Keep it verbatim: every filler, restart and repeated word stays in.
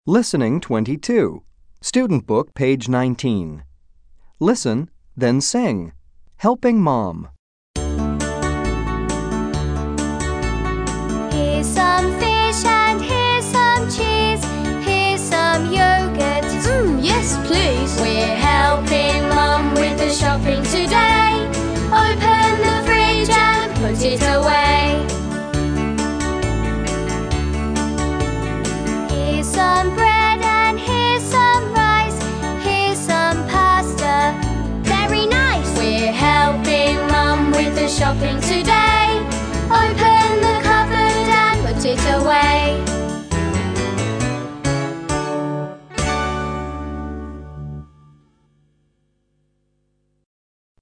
Listening twenty-two. Student Book, page nineteen. Listen, then sing. Helping Mom. Here's some fish and here's some cheese. Here's some yogurt. Mmm, yes, please. We're helping Mum with the shopping today. Open the fridge and put it away. Here's some bread and here's some rice. Here's some pasta. Very nice. We're helping Mum with the shopping today.